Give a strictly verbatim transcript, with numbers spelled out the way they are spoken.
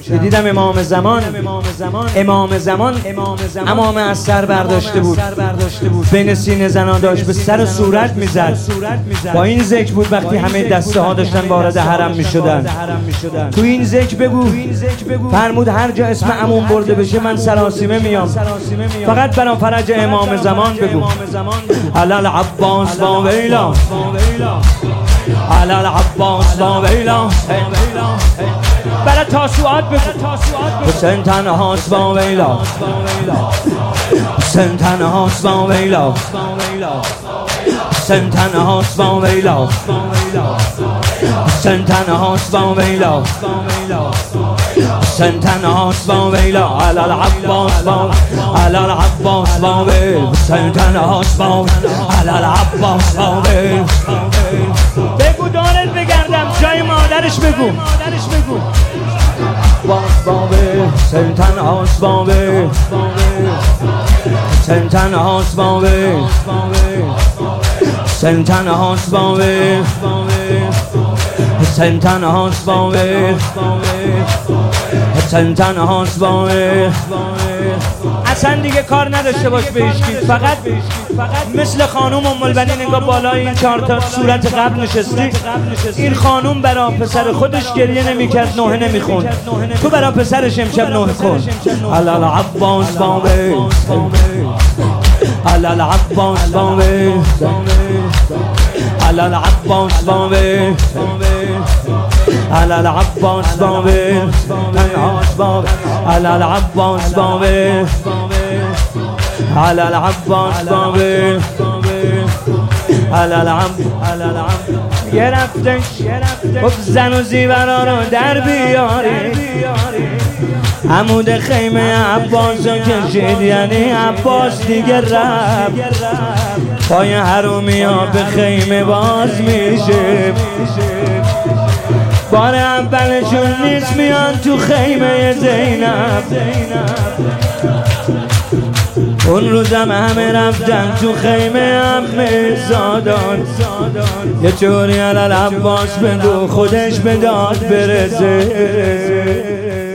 دیدم امام زمان امام زمان امام از سر برداشته بود، بین سینه زنا داشت به سر و صورت میزد. با این ذکر بود وقتی همه دسته ها داشتن وارد حرم میشدن. تو این ذکر بگو فرمود هر جا اسم عموم برده بشه من سراسیمه میام، فقط برام فرج امام زمان بگو. علال عباس با ویلا، علال عباس با ویلا، برای تاسوعات بگو. حسین تنهاست با ویلا، حسین تنهاست با ویلا، حسین تنهاست با ویلا، حسین تنهاست با ویلا، حسین تنهاست با ویلا. علال عباس با، علال عباس با ویلا، حسین تنهاست با، علال عباس با ویلا. بگو دارت بگردم جای مادرش بگو. حسین تنهاست با ویلا، حسین تنهاست با ویلا، حسین تنهاست با ویلا، حسین تنهاست با ویلا، حسین تنهاست با ویلا. اصلا دیگه کار نداشته باش به هیچکی، فقط مثل خانوم ام البنین انگار بالای این چهار تا صورت قبل نشستی. این خانوم برا پسر خودش گریه نمیکرد، نوحه نمیخوند، تو برا پسرش امشب نوحه کن. علال عباس با ویلا، علال عباس با ویلا، علال عباس با ویلا، علال عباس با ویلا، علال عباس با ویلا، علال عباس با ویلا، علال عباس. یه رفتش خب زن و زیورا رو در بیاری، عمود خیمه عباس رو کشید، یعنی عباس دیگه رفت. پای حرومی ها به خیمه باز میشه، بار اولشون نیست میان تو خیمه زینب. اون روزم همه رفتن تو خیمه عمه زادان. یه چوری علال عباس بگو خودش به داد برسه.